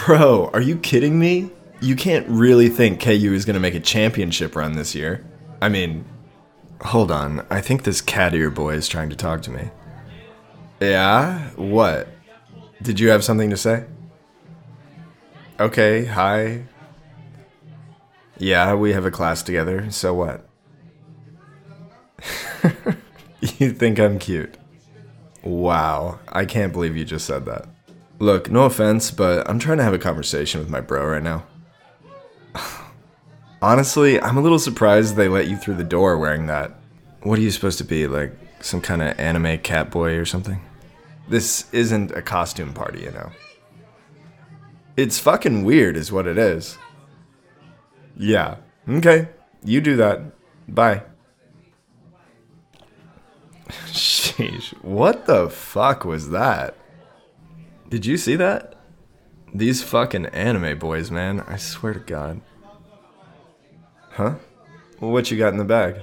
Bro, are you kidding me? You can't really think KU is going to make a championship run this year. I mean, hold on. I think this cat ear boy is trying to talk to me. Yeah? What? Did you have something to say? Okay, hi. Yeah, we have a class together, so what? You think I'm cute? Wow, I can't believe you just said that. Look, no offense, but I'm trying to have a conversation with my bro right now. Honestly, I'm a little surprised they let you through the door wearing that. What are you supposed to be, like some kind of anime cat boy or something? This isn't a costume party, you know. It's fucking weird is what it is. Yeah, okay, you do that. Bye. Sheesh, what the fuck was that? Did you see that? These fucking anime boys, man, I swear to God. Huh? What you got in the bag?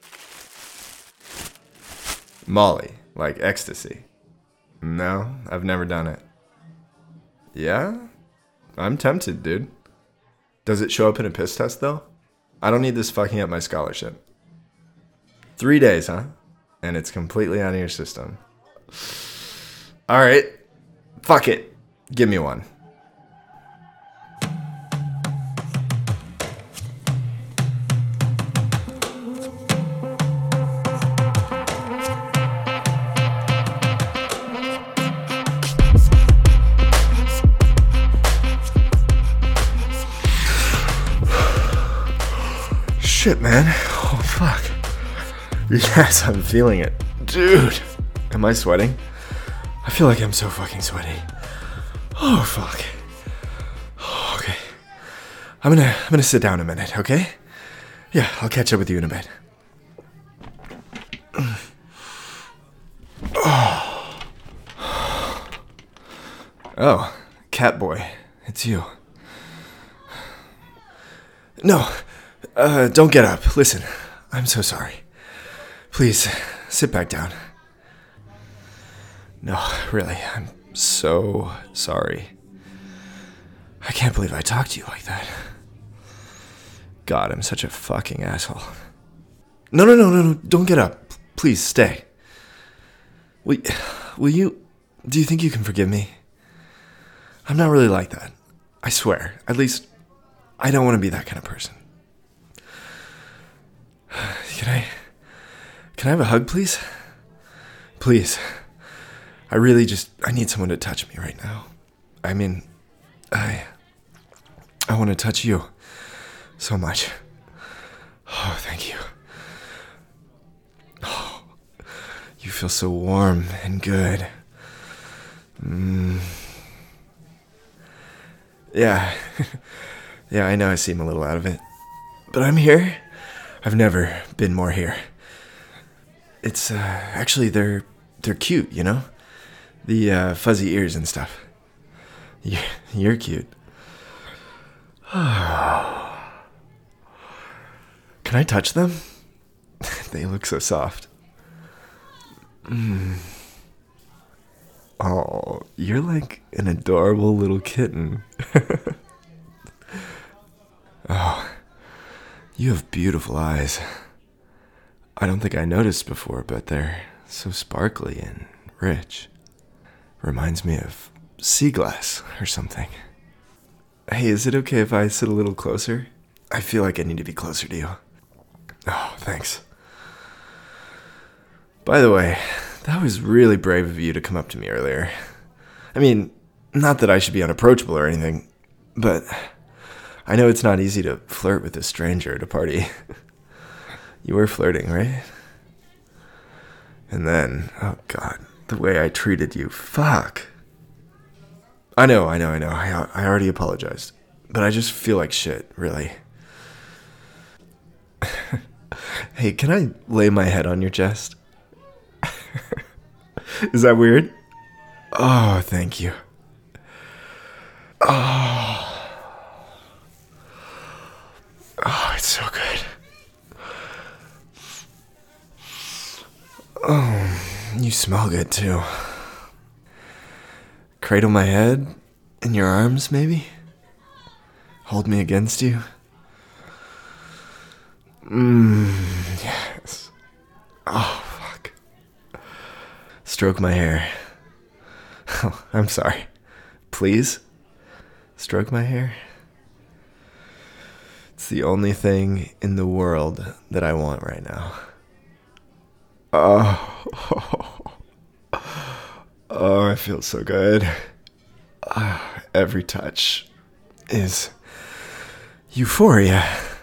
Molly, like ecstasy. No, I've never done it. Yeah? I'm tempted, dude. Does it show up in a piss test, though? I don't need this fucking up my scholarship. 3 days, huh? And it's completely out of your system. Alright. Fuck it. Give me one. Shit, man. Oh, fuck. Yes, I'm feeling it. Dude. Am I sweating? I feel like I'm so fucking sweaty. Oh, fuck. Oh, okay. I'm gonna sit down a minute, okay? Yeah, I'll catch up with you in a bit. Oh, cat boy. It's you. No. Don't get up. Listen, I'm so sorry. Please, sit back down. No, really, I'm so sorry. I can't believe I talked to you like that. God, I'm such a fucking asshole. No, don't get up. Please, stay. Will you... Do you think you can forgive me? I'm not really like that. I swear. At least, I don't want to be that kind of person. Can I have a hug, please? Please. I need someone to touch me right now. I mean, I want to touch you so much. Oh, thank you. Oh, you feel so warm and good. Yeah. Yeah, I know I seem a little out of it. But I'm here. I've never been more here. It's, actually, they're cute, you know? The, fuzzy ears and stuff. You're cute. Can I touch them? They look so soft. Oh, you're like an adorable little kitten. Oh, you have beautiful eyes. I don't think I noticed before, but they're so sparkly and rich. Reminds me of sea glass or something. Hey, is it okay if I sit a little closer? I feel like I need to be closer to you. Oh, thanks. By the way, that was really brave of you to come up to me earlier. I mean, not that I should be unapproachable or anything, but I know it's not easy to flirt with a stranger at a party. You were flirting, right? And then, oh God, the way I treated you, fuck. I know. I already apologized. But I just feel like shit, really. Hey, can I lay my head on your chest? Is that weird? Oh, thank you. Oh, it's so good. Oh, you smell good too. Cradle my head in your arms, maybe? Hold me against you? Yes. Oh, fuck. Stroke my hair. Oh, I'm sorry. Please? Stroke my hair? It's the only thing in the world that I want right now. Oh, oh, I feel so good. Every touch is euphoria.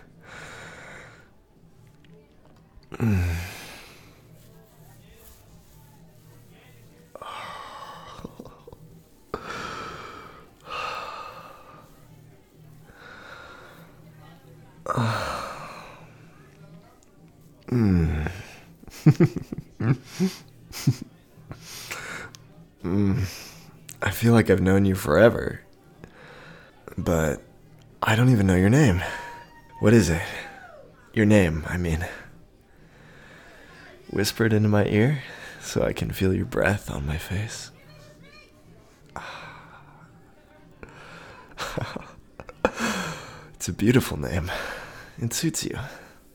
I feel like I've known you forever, but I don't even know your name. What is it? Your name, I mean. Whispered into my ear so I can feel your breath on my face. It's a beautiful name. It suits you.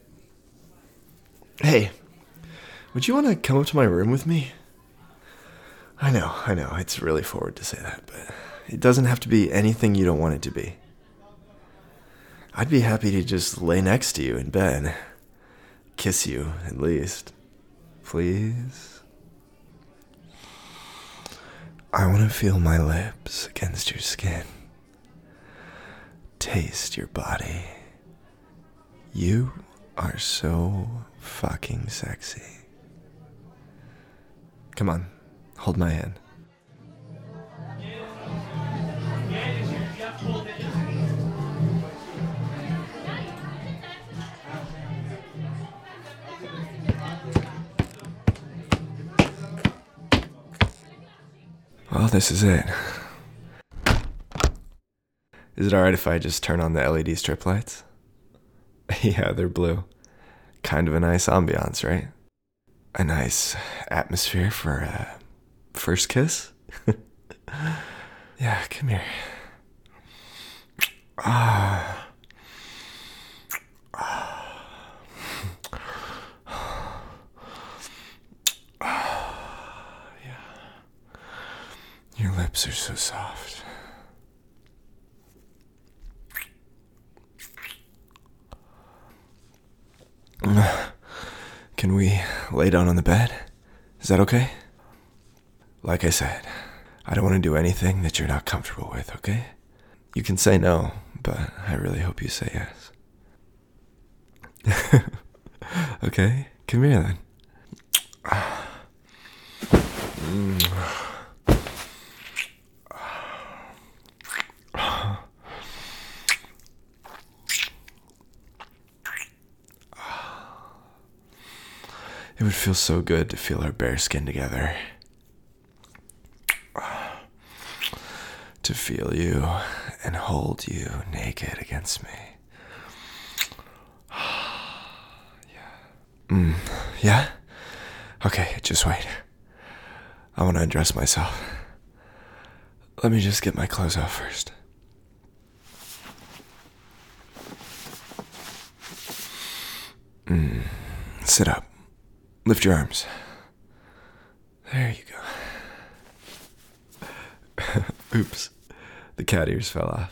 Hey, would you want to come up to my room with me? I know, it's really forward to say that, but it doesn't have to be anything you don't want it to be. I'd be happy to just lay next to you in bed. Kiss you, at least. Please? I want to feel my lips against your skin. Taste your body. You are so fucking sexy. Come on, hold my hand. Well, this is it. Is it alright if I just turn on the LED strip lights? Yeah, they're blue. Kind of a nice ambiance, right? A nice atmosphere for a first kiss? Yeah, come here. Your lips are so soft. Can we lay down on the bed? Is that okay? Like I said, I don't want to do anything that you're not comfortable with, okay? You can say no, but I really hope you say yes. Okay, come here then. It would feel so good to feel our bare skin together. To feel you and hold you naked against me. Yeah? Okay, just wait. I want to undress myself. Let me just get my clothes off first. Sit up. Lift your arms. There you go. Oops. The cat ears fell off.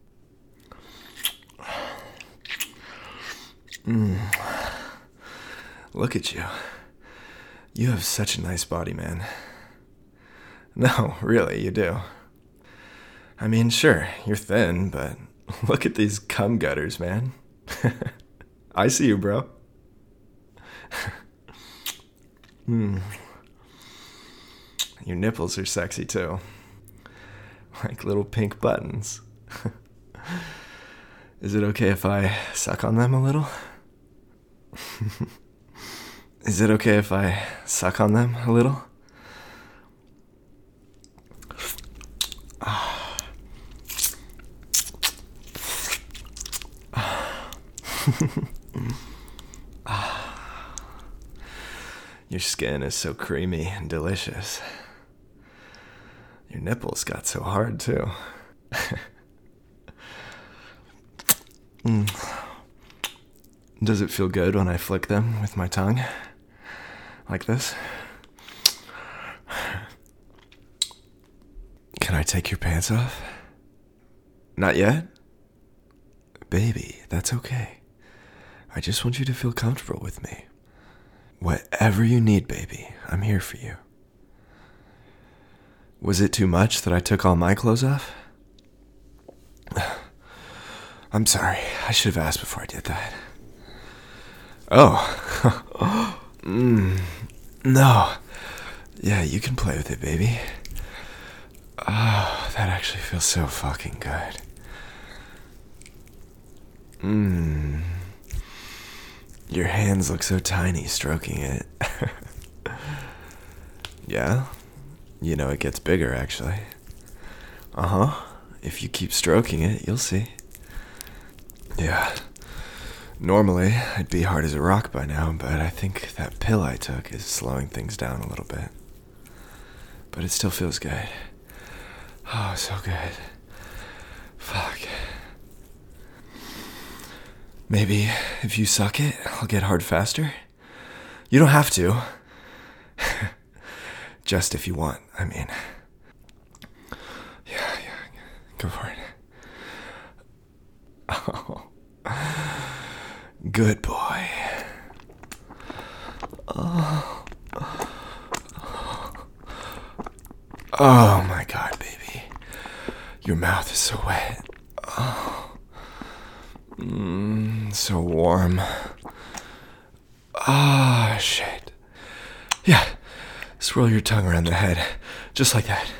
Look at you. You have such a nice body, man. No, really, you do. I mean, sure, you're thin, but look at these cum gutters, man. I see you, bro. Your nipples are sexy, too. Like little pink buttons. Is it okay if I suck on them a little? Is it okay if I suck on them a little? Your skin is so creamy and delicious. Your nipples got so hard, too. Does it feel good when I flick them with my tongue? Like this? Can I take your pants off? Not yet? Baby, that's okay. I just want you to feel comfortable with me. Whatever you need, baby, I'm here for you. Was it too much that I took all my clothes off? I'm sorry. I should have asked before I did that. Oh. No. Yeah, you can play with it, baby. Oh, that actually feels so fucking good. Your hands look so tiny stroking it. Yeah? You know, it gets bigger, actually. If you keep stroking it, you'll see. Yeah. Normally, I'd be hard as a rock by now, but I think that pill I took is slowing things down a little bit. But it still feels good. Oh, so good. Fuck. Maybe if you suck it, I'll get hard faster? You don't have to. Just if you want, I mean. Yeah, go for it. Oh. Good boy. Oh my God, baby. Your mouth is so wet. So warm. Ah, shit. Yeah. Swirl your tongue around the head. Just like that.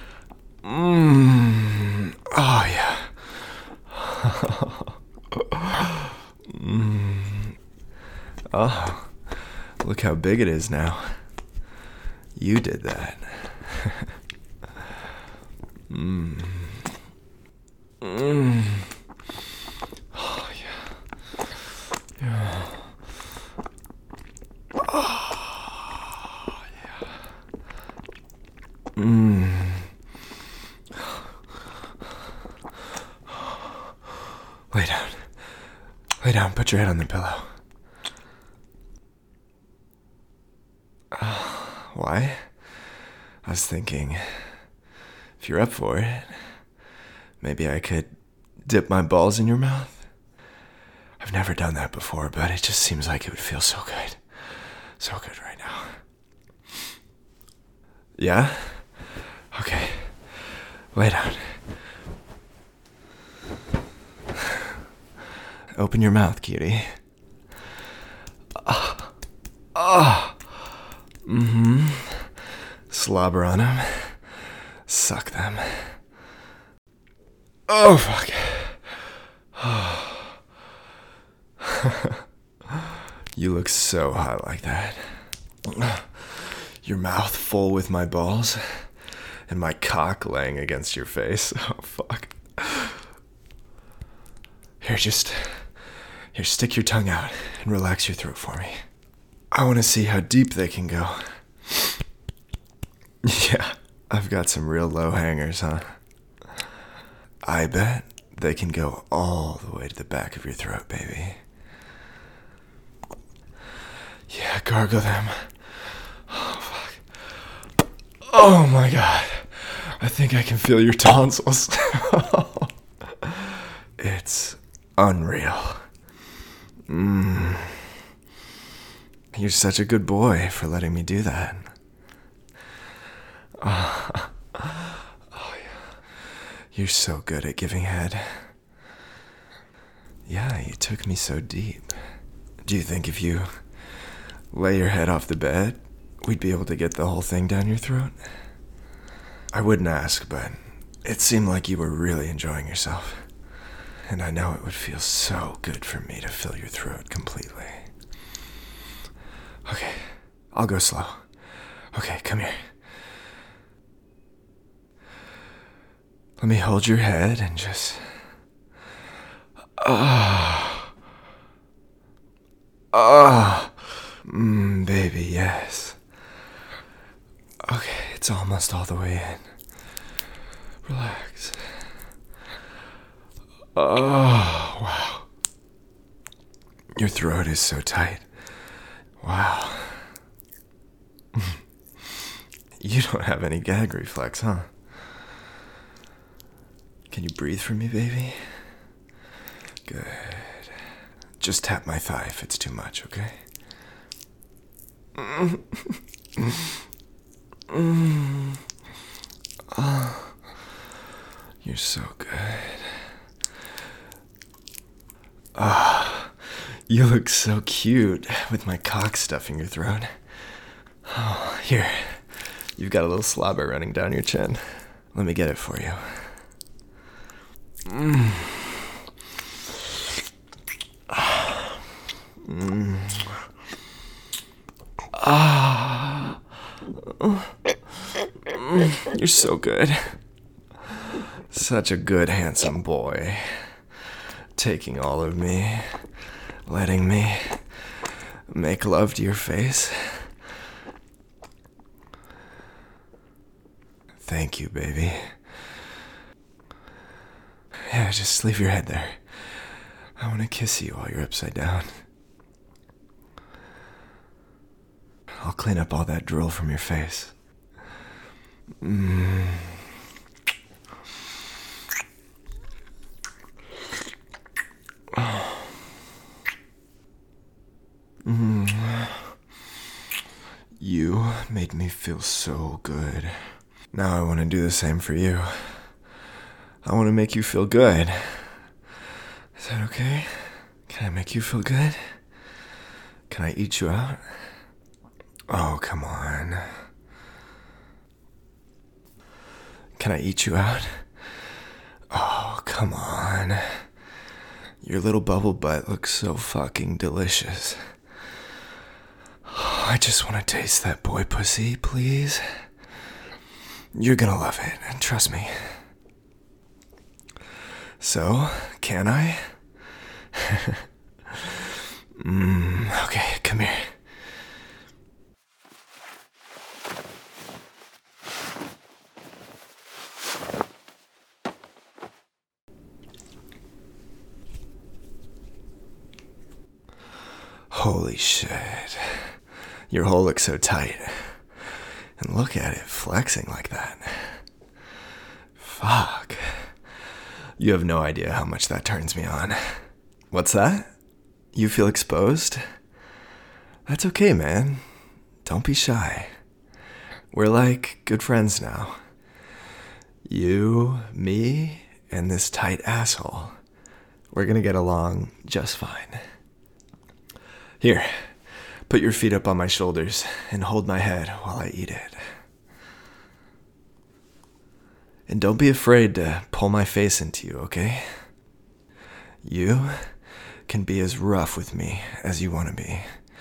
Oh, yeah. Oh, look how big it is now. You did that. Oh, yeah. Yeah. Oh, yeah. Lay down. Lay down. Put your head on the pillow. Why? I was thinking, if you're up for it, maybe I could dip my balls in your mouth. I've never done that before, but it just seems like it would feel so good. So good right now. Yeah? Okay. Lay down. Open your mouth, cutie. Slobber on them. Suck them. Oh, fuck. You look so hot like that. Your mouth full with my balls, and my cock laying against your face. Oh, fuck. Here, stick your tongue out and relax your throat for me. I want to see how deep they can go. Yeah, I've got some real low hangers, huh? I bet they can go all the way to the back of your throat, baby. Yeah, gargle them. Oh, fuck. Oh, my God. I think I can feel your tonsils. It's unreal. You're such a good boy for letting me do that. Oh, yeah. You're so good at giving head. Yeah, you took me so deep. Do you think if you lay your head off the bed, we'd be able to get the whole thing down your throat? I wouldn't ask, but it seemed like you were really enjoying yourself. And I know it would feel so good for me to fill your throat completely. Okay, I'll go slow. Okay, come here. Let me hold your head and just... baby, yes. Okay, it's almost all the way in. Relax. Oh, wow. Your throat is so tight. Wow. You don't have any gag reflex, huh? Can you breathe for me, baby? Good. Just tap my thigh if it's too much, okay? Oh, you're so good. Ah, you look so cute with my cock stuffing your throat. Oh, here. You've got a little slobber running down your chin. Let me get it for you. You're so good. Such a good, handsome boy. Taking all of me, letting me make love to your face. Thank you, baby. Yeah, just leave your head there. I want to kiss you while you're upside down. I'll clean up all that drool from your face. You made me feel so good. Now I want to do the same for you. I want to make you feel good. Is that okay? Can I make you feel good? Can I eat you out? Oh, come on. Can I eat you out? Oh, come on. Your little bubble butt looks so fucking delicious. I just want to taste that boy pussy, please. You're gonna love it, and trust me. So, can I? Okay, come here. Holy shit. Your hole looks so tight. And look at it flexing like that. Fuck. You have no idea how much that turns me on. What's that? You feel exposed? That's okay, man. Don't be shy. We're like good friends now. You, me, and this tight asshole. We're gonna get along just fine. Here, put your feet up on my shoulders and hold my head while I eat it. And don't be afraid to pull my face into you, okay? You can be as rough with me as you want to be.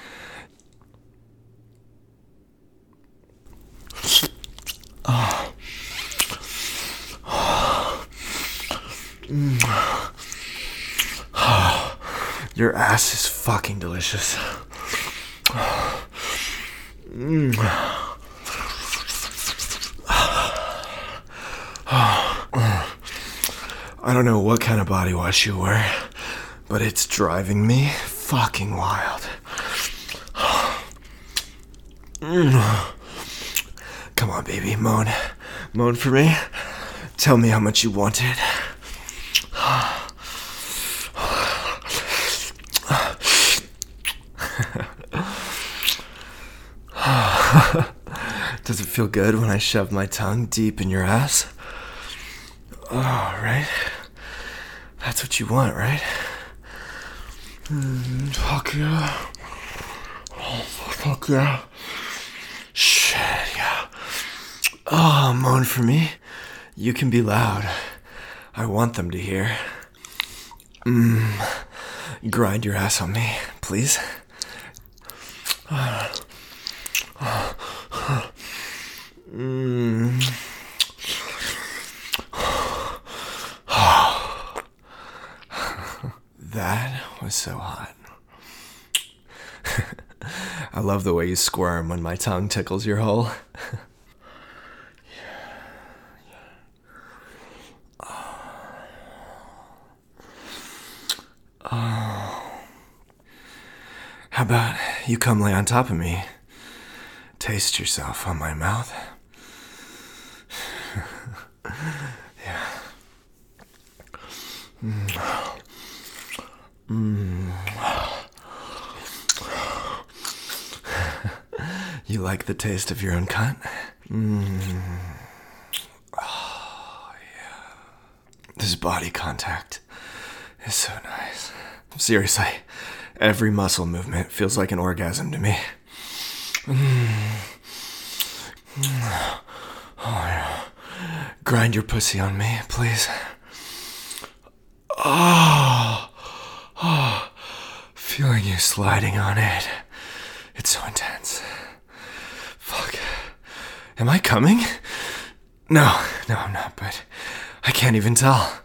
Your ass is fucking delicious. I don't know what kind of body wash you wear, but it's driving me fucking wild. Come on, baby, moan. Moan for me. Tell me how much you want it. Does it feel good when I shove my tongue deep in your ass? Oh, right? That's what you want, right? Fuck yeah. Oh, fuck yeah. Shit, yeah. Oh, moan for me. You can be loud. I want them to hear. Grind your ass on me, please. That was so hot. I love the way you squirm when my tongue tickles your hole. How about you come lay on top of me? Taste yourself on my mouth. Yeah. You like the taste of your own cunt? Oh, yeah. This body contact is so nice. Seriously, every muscle movement feels like an orgasm to me. Oh, yeah. Grind your pussy on me, please. Oh, feeling you sliding on it. It's so intense. Fuck. Am I coming? No, I'm not, but I can't even tell.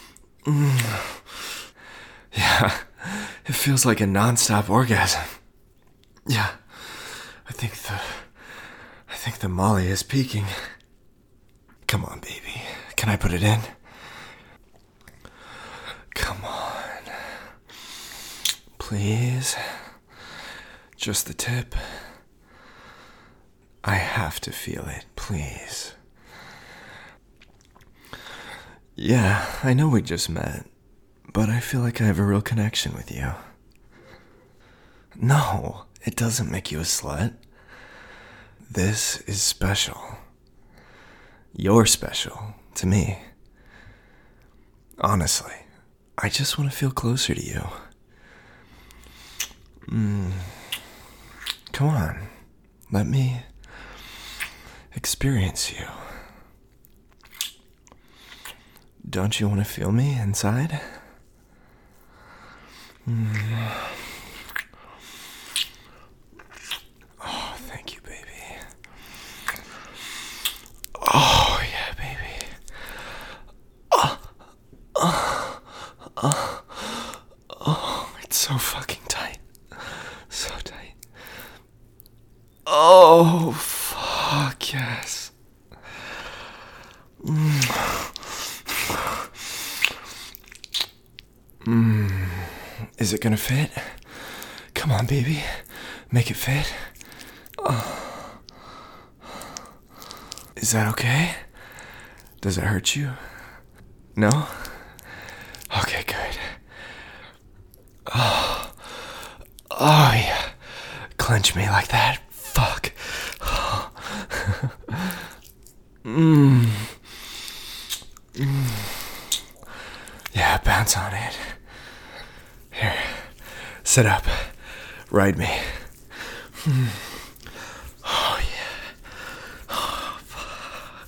Yeah, it feels like a non-stop orgasm. Yeah, I think the molly is peaking. Come on, baby. Can I put it in? Come on. Please. Just the tip. I have to feel it, please. Yeah, I know we just met, but I feel like I have a real connection with you. No, it doesn't make you a slut. This is special. You're special to me. Honestly, I just want to feel closer to you. Come on, let me experience you. Don't you want to feel me inside? Oh, thank you, baby. Oh, yeah, baby. Oh, it's so fucking tight. So tight. Oh, fuck yes. Is it gonna fit? Come on, baby. Make it fit. Is that okay? Does it hurt you? No? Okay, good. Oh, yeah. Clench me like that. Fuck. Yeah, bounce on it. Here, sit up. Ride me. Oh, yeah. Oh, fuck.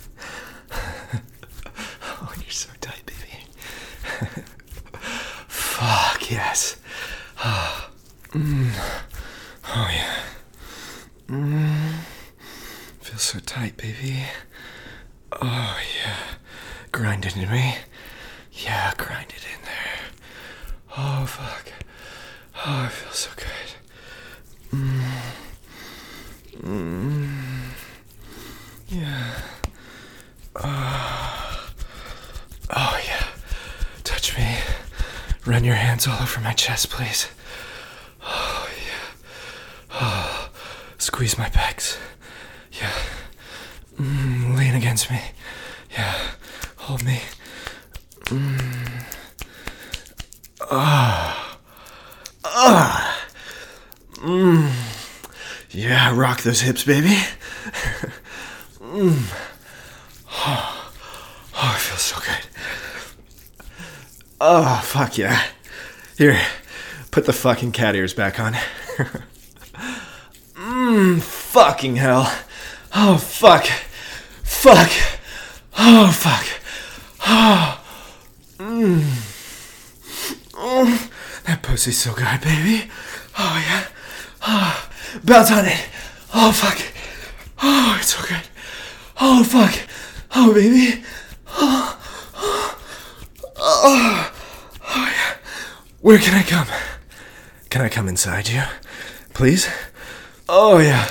Oh, you're so tight, baby. Fuck, yes. Oh, yeah. Feels so tight, baby. Oh, yeah. Grind it into me. Yeah, grind it in there. Oh, fuck. Oh, it feels so good. Yeah. Oh, yeah. Touch me. Run your hands all over my chest, please. Oh, yeah. Oh, squeeze my pecs. Yeah. Lean against me. Yeah. Hold me. Yeah, rock those hips, baby. Oh, it feels so good. Oh, fuck yeah. Here, put the fucking cat ears back on. Fucking hell. Oh, fuck. Fuck. Oh, fuck. Oh. That pussy's so good, baby. Oh, yeah. Oh, bounce on it. Oh, fuck. Oh, it's so good. Oh, fuck. Oh, baby. Oh, yeah. Where can I come? Can I come inside you? Please? Oh, yeah.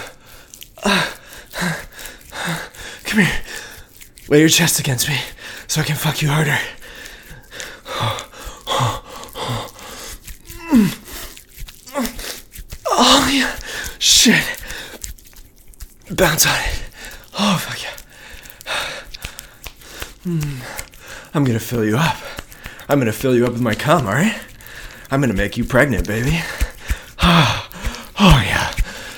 Come here. Lay your chest against me so I can fuck you harder. Oh, Shit. Bounce on it. Oh, fuck yeah. I'm gonna fill you up. I'm gonna fill you up with my cum, alright? I'm gonna make you pregnant, baby. Oh, yeah.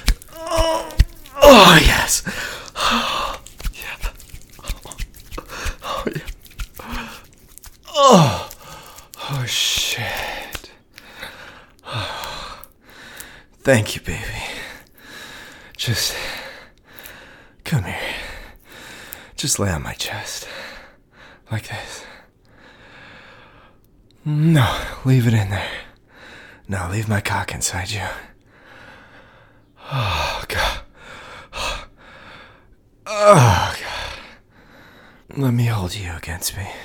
Oh, yes. Oh, yeah. Oh, yeah. Oh, shit. Oh. Thank you, baby. Just come here. Just lay on my chest. Like this. No, leave it in there. No, leave my cock inside you. Oh, God. Oh, God. Let me hold you against me.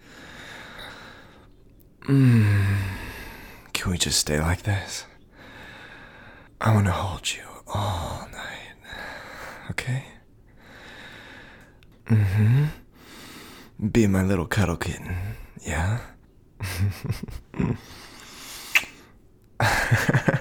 Can we just stay like this? I want to hold you all night. Okay? Be my little cuddle kitten, yeah?